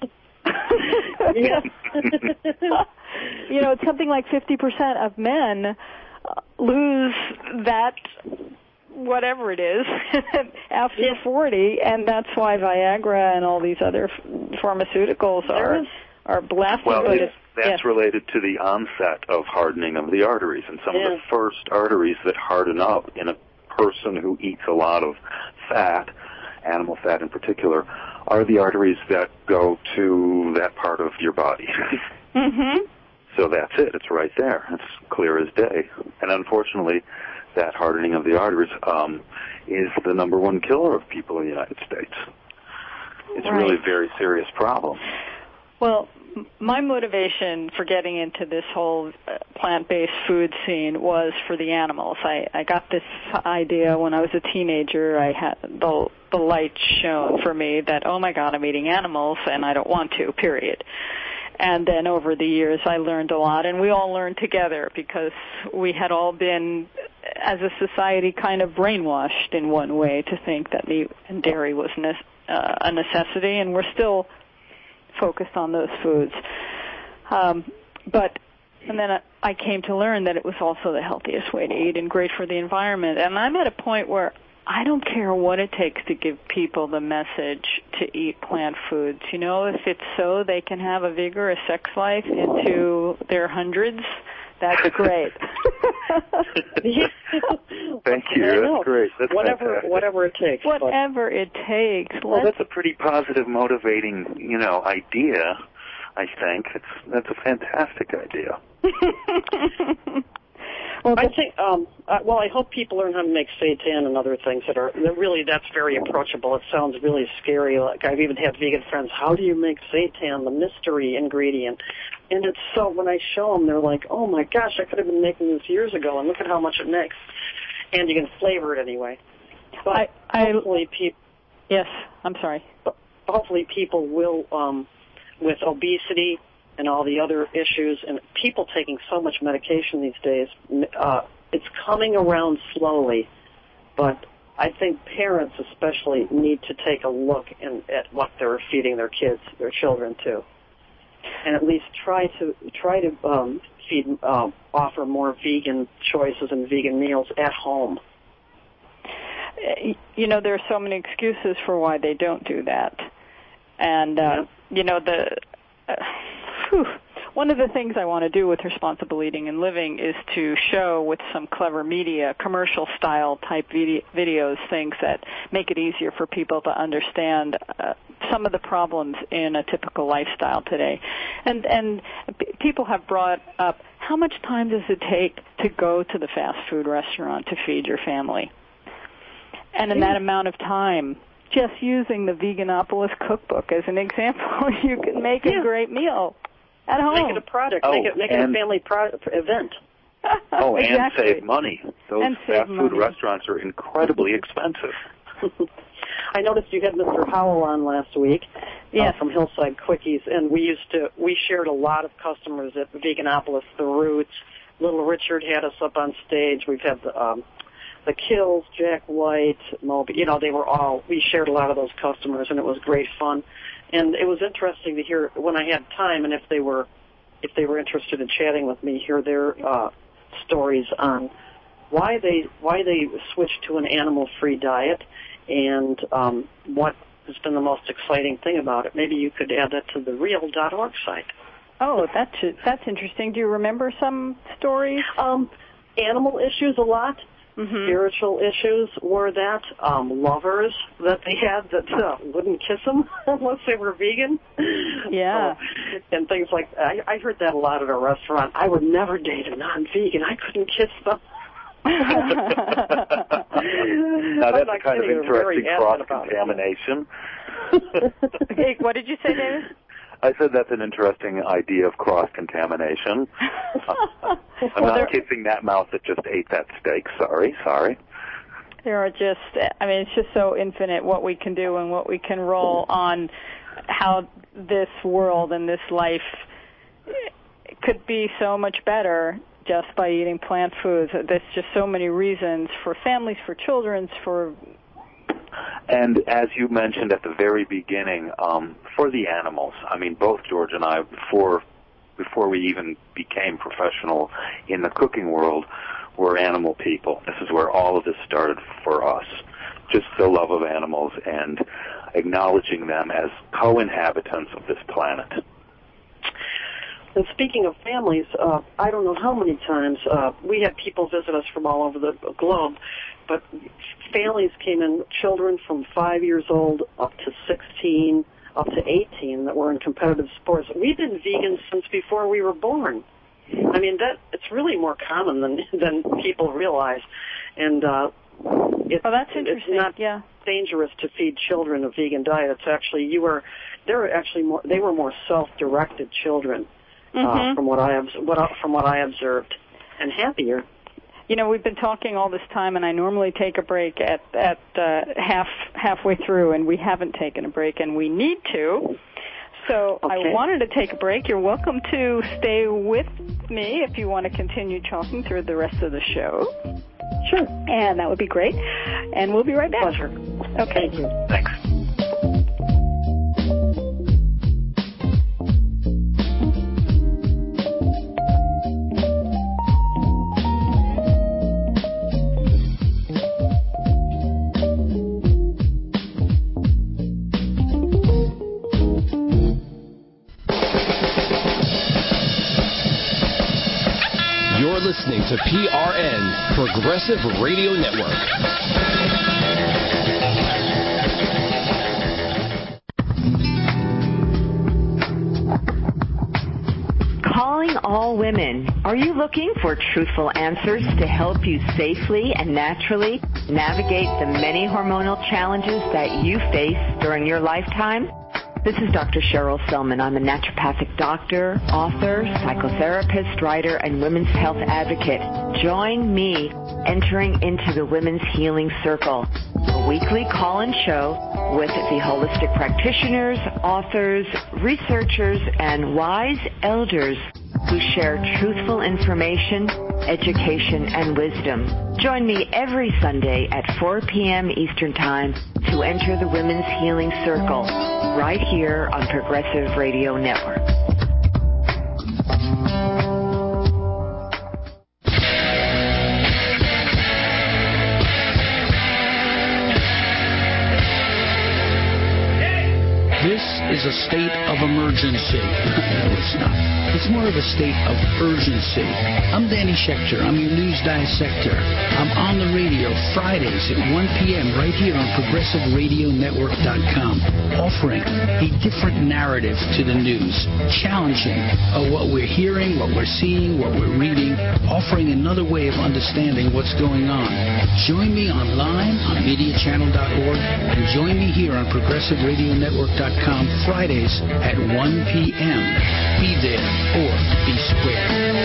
Speaker 3: Yeah.
Speaker 2: It's something like 50% of men lose that, whatever it is, after 40, and that's why Viagra and all these other pharmaceuticals are blasting.
Speaker 5: Well, that's related to the onset of hardening of the arteries, and some of the first arteries that harden up in a person who eats a lot of fat, animal fat in particular, are the arteries that go to that part of your body.
Speaker 2: Mm-hmm.
Speaker 5: So that's it. It's right there. It's clear as day. And unfortunately, that hardening of the arteries is the number 1 killer of people in the United States. It's really a very serious problem.
Speaker 2: Well, My motivation for getting into this whole plant-based food scene was for the animals. I got this idea when I was a teenager. I had the light shone for me that, oh my God, I'm eating animals and I don't want to, period. And then over the years I learned a lot, and we all learned together because we had all been, as a society, kind of brainwashed in one way to think that meat and dairy was a necessity, and we're still focused on those foods. And then I came to learn that it was also the healthiest way to eat and great for the environment. And I'm at a point where I don't care what it takes to give people the message to eat plant foods. You know, if it's so they can have a vigorous sex life into their hundreds, that's great.
Speaker 4: Thank you. That's great. That's
Speaker 3: whatever it takes.
Speaker 2: Whatever it takes.
Speaker 4: Well, that's a pretty positive, motivating, idea. I think that's a fantastic idea.
Speaker 3: Well, I think. I hope people learn how to make seitan and other things that's very approachable. It sounds really scary. Like I've even had vegan friends. How do you make seitan? The mystery ingredient. And it's so when I show them, they're like, "Oh my gosh, I could have been making this years ago, and look at how much it makes." And you can flavor it anyway. But hopefully, people.
Speaker 2: Yes, I'm sorry.
Speaker 3: Hopefully, people will, with obesity and all the other issues, and people taking so much medication these days, it's coming around slowly. But I think parents especially need to take a look at what they're feeding their kids, their children too, and at least try to offer more vegan choices and vegan meals at home.
Speaker 2: There are so many excuses for why they don't do that, and one of the things I want to do with Responsible Eating and Living is to show with some clever media, commercial-style type videos, things that make it easier for people to understand some of the problems in a typical lifestyle today. And people have brought up, how much time does it take to go to the fast food restaurant to feed your family? And in that amount of time, just using the Vegaноpolis cookbook as an example, you can make a great meal at home.
Speaker 3: Make it a product. Make it a family event.
Speaker 4: Oh, and
Speaker 2: Exactly.
Speaker 4: save money. Those fast food restaurants are incredibly expensive.
Speaker 3: I noticed you had Mr. Howell on last week from Hillside Quickies, and we shared a lot of customers at Vegaноpolis, the Roots. Little Richard had us up on stage. We've had the Kills, Jack White, Moby. We shared a lot of those customers, and it was great fun. And it was interesting to hear when I had time, and if they were interested in chatting with me, hear their stories on why they switched to an animal-free diet, and what has been the most exciting thing about it. Maybe you could add that to the real.org site.
Speaker 2: Oh, that's interesting. Do you remember some stories?
Speaker 3: Animal issues a lot. Mm-hmm. Spiritual issues were that lovers that they had that wouldn't kiss them unless they were vegan.
Speaker 2: Yeah.
Speaker 3: And things like that. I heard that a lot at a restaurant. I would never date a non-vegan. I couldn't kiss them.
Speaker 4: Now that's a kind of interesting cross-contamination.
Speaker 2: Hey, what did you say, David?
Speaker 4: I said that's an interesting idea of cross-contamination. I'm not kissing that mouse that just ate that steak. Sorry.
Speaker 2: There are it's just so infinite what we can do and what we can roll on, how this world and this life could be so much better just by eating plant foods. There's just so many reasons for families, for children, for...
Speaker 4: And as you mentioned at the very beginning, for the animals, I mean, both George and I, before we even became professional in the cooking world, were animal people. This is where all of this started for us, just the love of animals and acknowledging them as co-inhabitants of this planet.
Speaker 3: And speaking of families, I don't know how many times we had people visit us from all over the globe, but families came in, children from 5 years old up to 16, up to 18 that were in competitive sports. We've been vegans since before we were born. I mean, it's really more common than people realize. And that's interesting. It's not dangerous to feed children a vegan diet. It's actually, you are they were more self-directed children from what I observed, and happier.
Speaker 2: You know, we've been talking all this time, and I normally take a break at halfway through, and we haven't taken a break, and we need to. So
Speaker 3: okay.
Speaker 2: I wanted to take a break. You're welcome to stay with me if you want to continue talking through the rest of the show.
Speaker 3: Sure.
Speaker 2: And that would be great. And we'll be right back.
Speaker 3: Pleasure.
Speaker 2: Okay.
Speaker 3: Thank you. Thanks.
Speaker 6: You're listening to PRN, Progressive Radio Network.
Speaker 7: Calling all women. Are you looking for truthful answers to help you safely and naturally navigate the many hormonal challenges that you face during your lifetime? This is Dr. Cheryl Selman. I'm a naturopathic doctor, author, psychotherapist, writer, and women's health advocate. Join me entering into the Women's Healing Circle, a weekly call-in show with the holistic practitioners, authors, researchers, and wise elders who share truthful information, education, and wisdom. Join me every Sunday at 4 p.m. Eastern Time to enter the Women's Healing Circle right here on Progressive Radio Network.
Speaker 8: This is a state of emergency. No, it's not. It's more of a state of urgency. I'm Danny Schechter. I'm your news dissector. I'm on the radio Fridays at 1 p.m. right here on ProgressiveRadioNetwork.com, offering a different narrative to the news, challenging what we're hearing, what we're seeing, what we're reading, offering another way of understanding what's going on. Join me online on MediaChannel.org and join me here on ProgressiveRadioNetwork.com Fridays at 1 p.m. Be there or be square.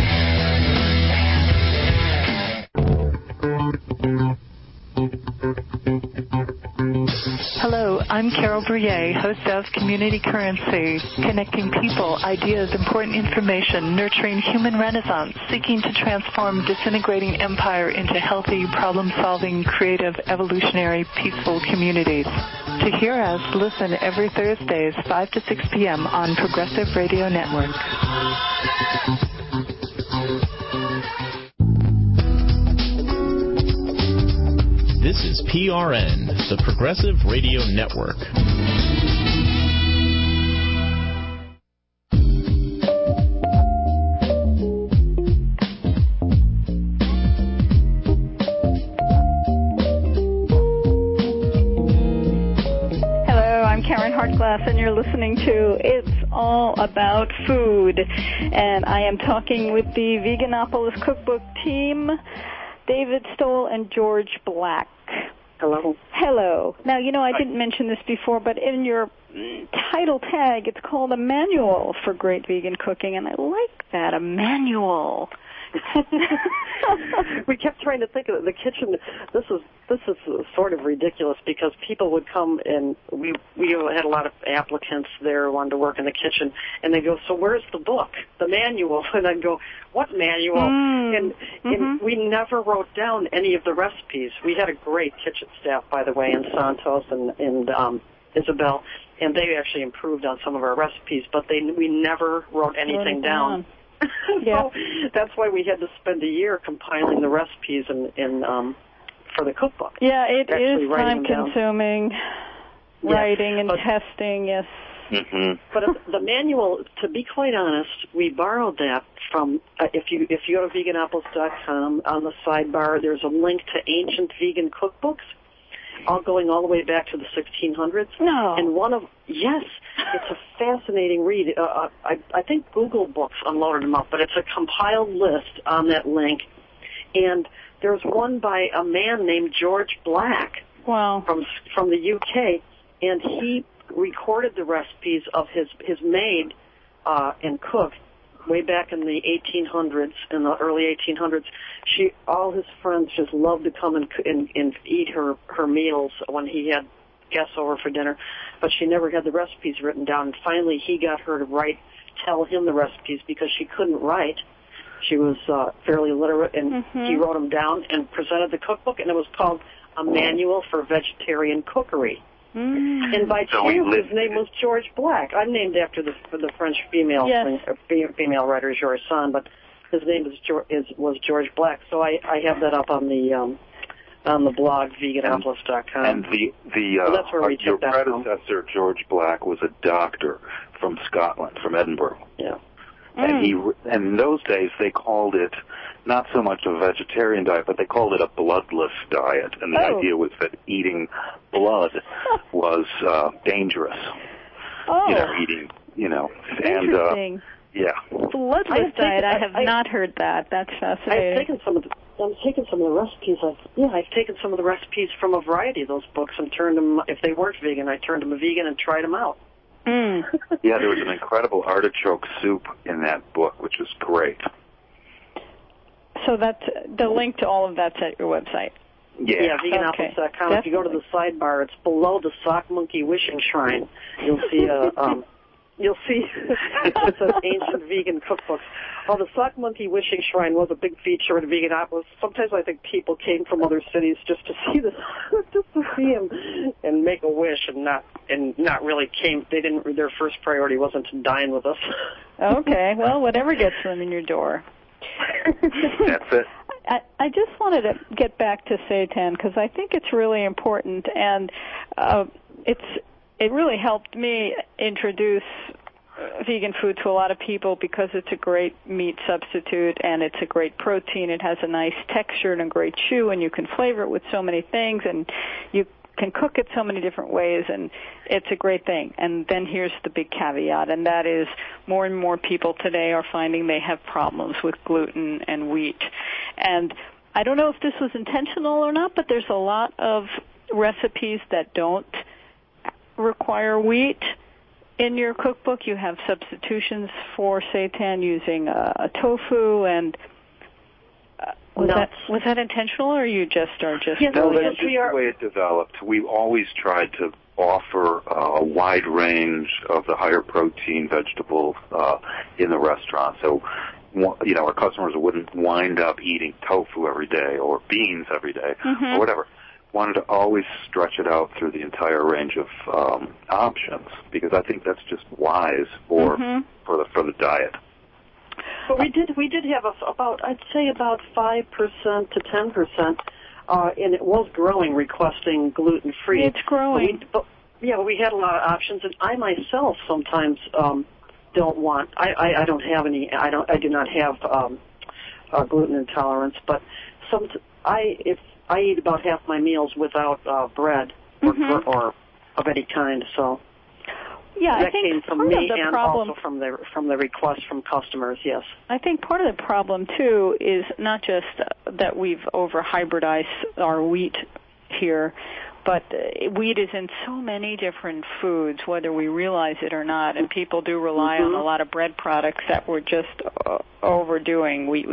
Speaker 9: Hello, I'm Carol Brouillet, host of Community Currency, connecting people, ideas, important information, nurturing human renaissance, seeking to transform disintegrating empire into healthy, problem-solving, creative, evolutionary, peaceful communities. To hear us, listen every Thursdays, 5 to 6 p.m. on Progressive Radio Network.
Speaker 10: This is PRN, the Progressive Radio Network.
Speaker 2: And you're listening to It's All About Food. And I am talking with the Vegaноpolis Cookbook team, David Stoll and George Black.
Speaker 3: Hello.
Speaker 2: Hello. Now, you know, I didn't mention this before, but in your title tag, it's called a manual for great vegan cooking, and I like that, a manual.
Speaker 3: We kept trying to think of the kitchen. This is sort of ridiculous because people would come and we had a lot of applicants there who wanted to work in the kitchen, and they go, "So where's the book, the manual?" And I'd go, "What manual?" And we never wrote down any of the recipes. We had a great kitchen staff, by the way, in Santos and Isabel, and they actually improved on some of our recipes, but we never wrote anything down.
Speaker 2: Yeah.
Speaker 3: So that's why we had to spend a year compiling the recipes for the cookbook.
Speaker 2: Yeah, it is time-consuming, writing and testing, yes.
Speaker 3: Mm-hmm. But the manual, to be quite honest, we borrowed that from, if you go to Vegaноpolis.com, on the sidebar, there's a link to ancient vegan cookbooks, going all the way back to the 1600s.
Speaker 2: No.
Speaker 3: And yes, it's a fascinating read. I think Google Books unloaded them up, but it's a compiled list on that link. And there's one by a man named George Black.
Speaker 2: Wow.
Speaker 3: From the UK, and he recorded the recipes of his maid and cook way back in the 1800s, in the early 1800s. All his friends just loved to come and eat her meals when he had guests over for dinner, but she never had the recipes written down. And finally, he got her to tell him the recipes because she couldn't write. She was fairly illiterate, and he wrote them down and presented the cookbook, and it was called A Manual for Vegetarian Cookery. And by chance, his name was George Black. I'm named after the French female female writer George Sand, but his name was George Black. So I have that up on the blog Veganopolis.com.
Speaker 5: And
Speaker 3: that's where we
Speaker 5: your
Speaker 3: took that
Speaker 5: predecessor, George Black, was a doctor from Scotland, from Edinburgh.
Speaker 3: Yeah.
Speaker 5: And in those days they called it not so much a vegetarian diet, but they called it a bloodless diet. And the idea was that eating blood was dangerous. Eating,
Speaker 2: Interesting.
Speaker 5: And
Speaker 2: bloodless diet. I have not heard that. That's fascinating.
Speaker 3: I've taken some of the recipes. I've taken some of the recipes from a variety of those books and turned them. If they weren't vegan, I turned them vegan and tried them out.
Speaker 5: Yeah, there was an incredible artichoke soup in that book, which is great.
Speaker 2: So that's the link to all of that's at your website.
Speaker 3: Yeah, Veganopolis.com. If you go to the sidebar, it's below the Sock Monkey Wishing Shrine. You'll see it says Ancient Vegan Cookbooks. Oh, the Sock Monkey Wishing Shrine was a big feature in Veganopolis. Sometimes I think people came from other cities just to see him and make a wish, and not really came. They didn't. Their first priority wasn't to dine with us.
Speaker 2: Okay, well, whatever gets them in your door.
Speaker 5: That's it.
Speaker 2: I just wanted to get back to seitan because I think it's really important, and it really helped me introduce vegan food to a lot of people because it's a great meat substitute and it's a great protein. It has a nice texture and a great chew, and you can flavor it with so many things, and you can cook it so many different ways, and it's a great thing. And then here's the big caveat, and that is more and more people today are finding they have problems with gluten and wheat. And I don't know if this was intentional or not, but there's a lot of recipes that don't require wheat in your cookbook. You have substitutions for seitan using a tofu, and was that intentional, or you just are just?
Speaker 5: No, that's just the way it developed. We've always tried to offer a wide range of the higher protein vegetables in the restaurant. So, our customers wouldn't wind up eating tofu every day or beans every day or whatever. Wanted to always stretch it out through the entire range of options because I think that's just wise for the diet.
Speaker 3: But we did have I'd say about 5% to 10%, and it was growing, requesting gluten free.
Speaker 2: It's growing.
Speaker 3: But we had a lot of options, and I myself sometimes don't want. I don't have any. I do not have gluten intolerance, but if I eat about half my meals without bread or of any kind, so.
Speaker 2: Yeah,
Speaker 3: that
Speaker 2: I think
Speaker 3: came from me and also from the request from customers, yes.
Speaker 2: I think part of the problem, too, is not just that we've over-hybridized our wheat here, but wheat is in so many different foods, whether we realize it or not, and people do rely on a lot of bread products that we're just overdoing. Wheat.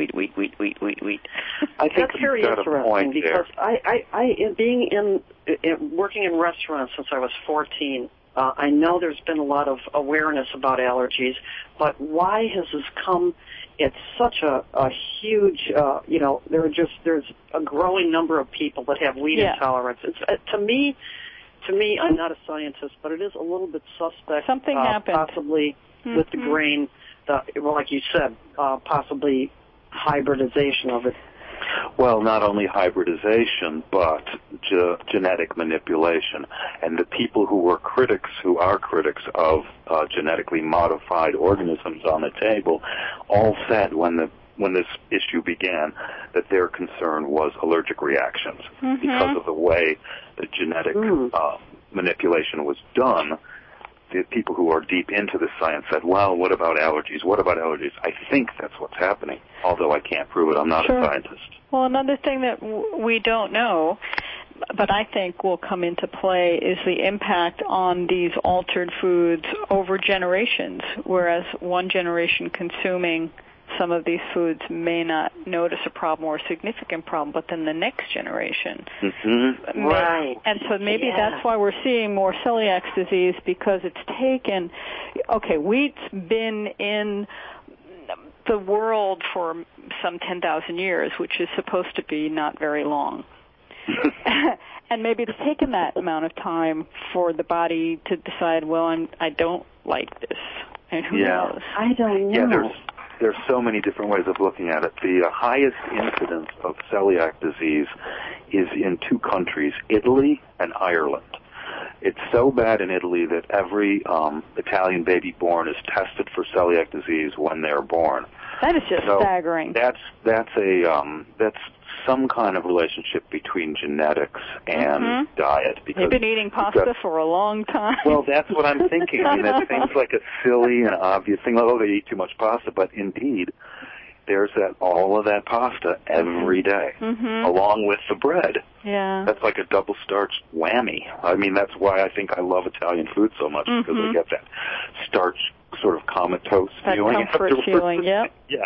Speaker 5: I think
Speaker 3: that's very interesting because
Speaker 5: I
Speaker 3: working in restaurants since I was 14, I know there's been a lot of awareness about allergies, but why has this come? It's such a huge, there's a growing number of people that have wheat intolerance. It's to me, I'm not a scientist, but it is a little bit suspect.
Speaker 2: Something happened.
Speaker 3: Possibly with the grain, like you said, possibly hybridization of it.
Speaker 5: Well, not only hybridization, but genetic manipulation. And the people who are critics of genetically modified organisms on the table all said when this issue began that their concern was allergic reactions because of the way the genetic manipulation was done.
Speaker 4: the people who are deep into the science said, well, what about allergies? What about allergies? I think that's what's happening, although I can't prove it. I'm not a scientist.
Speaker 2: Well, another thing that we don't know, but I think will come into play, is the impact on these altered foods over generations, whereas one generation consuming some of these foods may not notice a problem or a significant problem, but then the next generation.
Speaker 3: Mm-hmm. Right.
Speaker 2: And so maybe that's why we're seeing more celiac disease, because it's taken, wheat's been in the world for some 10,000 years, which is supposed to be not very long. And maybe it's taken that amount of time for the body to decide, well, I don't like this. And who knows?
Speaker 3: I don't know.
Speaker 4: Yeah, there's so many different ways of looking at it. The highest incidence of celiac disease is in two countries, Italy and Ireland. It's so bad in Italy that every Italian baby born is tested for celiac disease when they're born.
Speaker 2: That is just staggering.
Speaker 4: That's some kind of relationship between genetics and diet. Because
Speaker 2: they've been eating pasta for a long time.
Speaker 4: Well, that's what I'm thinking. I mean, that seems like a silly and obvious thing. Oh, they eat too much pasta, but indeed, there's all of that pasta every day, along with the bread.
Speaker 2: Yeah,
Speaker 4: that's like a double starch whammy. I mean, that's why I think I love Italian food so much, because I get that starch sort of comatose feeling.
Speaker 2: That comfort feeling,
Speaker 4: Yeah.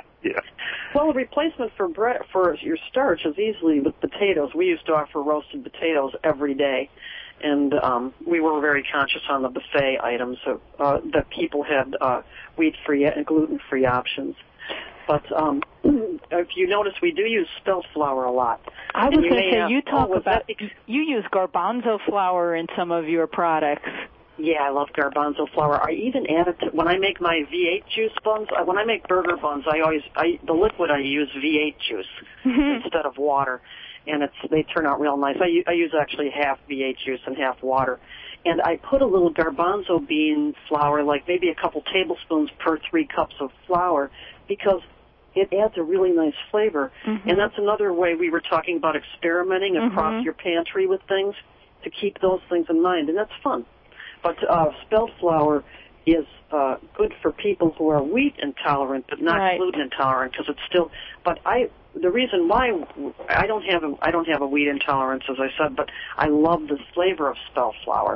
Speaker 3: Well, a replacement for bread for your starch is easily with potatoes. We used to offer roasted potatoes every day, and we were very conscious on the buffet items that people had wheat-free and gluten-free options. But if you notice, we do use spelt flour a lot.
Speaker 2: I was going to say, you talk about, you use garbanzo flour in some of your products.
Speaker 3: Yeah, I love garbanzo flour. I even add it to, when I make my V8 juice buns. When I make burger buns, the liquid I use V8 juice instead of water, and they turn out real nice. I use actually half V8 juice and half water, and I put a little garbanzo bean flour, like maybe a couple tablespoons per 3 cups of flour, because it adds a really nice flavor. And that's another way we were talking about experimenting across your pantry with things, to keep those things in mind, and that's fun. But spelt flour is good for people who are wheat intolerant, but not gluten intolerant, because it's still. But the reason why I don't have a wheat intolerance, as I said, but I love the flavor of spelt flour,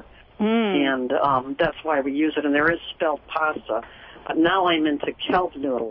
Speaker 3: and that's why we use it. And there is spelt pasta, but now I'm into kelp noodles.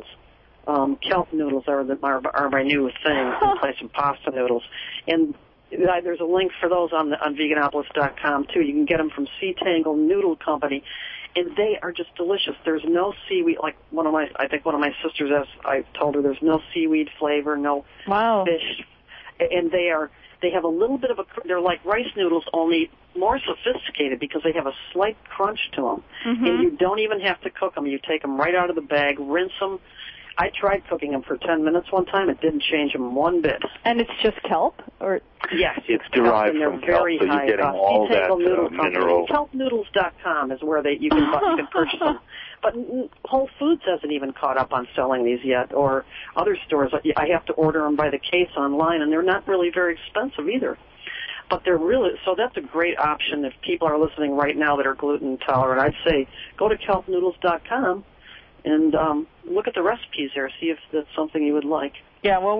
Speaker 3: Kelp noodles are my new thing in place of pasta noodles, and there's a link for those on Veganopolis.com too. You can get them from Sea Tangle Noodle Company, and they are just delicious. There's no seaweed, like I think one of my sisters, as I told her, there's no seaweed flavor, no fish, and they have a little bit of they're like rice noodles, only more sophisticated, because they have a slight crunch to them, and you don't even have to cook them. You take them right out of the bag, rinse them. I tried cooking them for 10 minutes one time. It didn't change them one bit.
Speaker 2: And it's just kelp? Or
Speaker 3: yes,
Speaker 4: it's derived from kelp, so you're getting all that mineral.
Speaker 3: Kelpnoodles.com is where you can purchase them. But Whole Foods hasn't even caught up on selling these yet, or other stores. I have to order them by the case online, and they're not really very expensive either. But they're really, so that's a great option if people are listening right now that are gluten intolerant. I'd say go to kelpnoodles.com and look at the recipes there, see if that's something you would like.
Speaker 2: Yeah, well,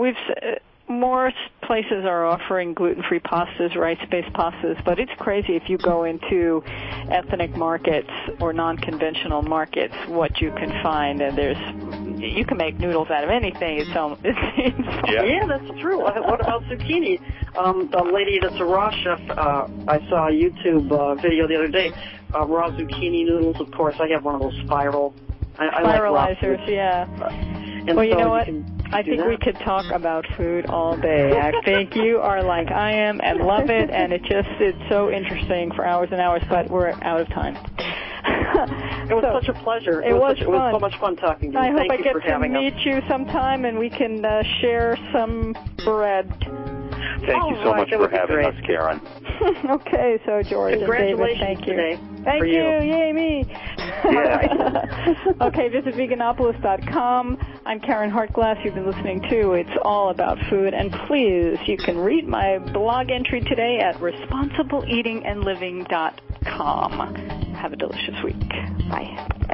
Speaker 2: more places are offering gluten-free pastas, rice-based pastas, but it's crazy if you go into ethnic markets or non-conventional markets what you can find, and you can make noodles out of anything.
Speaker 3: Yeah, that's true. What about zucchini? The lady that's a raw chef, I saw a YouTube video the other day, raw zucchini noodles. Of course, I have one of those spiralizers,
Speaker 2: well, you know what? I think we could talk about food all day. I think you are like I am and love it, and it's so interesting for hours and hours, but we're out of time.
Speaker 3: It was such a pleasure. It was so much fun talking to you.
Speaker 2: I hope I get to
Speaker 3: meet
Speaker 2: you sometime, and we can share some bread.
Speaker 4: Thank you so much for having us, Karen.
Speaker 2: Okay, so George and David, thank you.
Speaker 3: Today
Speaker 2: thank you. Yay, me. Yeah. Okay, visit Veganopolis.com. I'm Karen Hartglass. You've been listening to It's All About Food. And please, you can read my blog entry today at responsibleeatingandliving.com. Have a delicious week. Bye.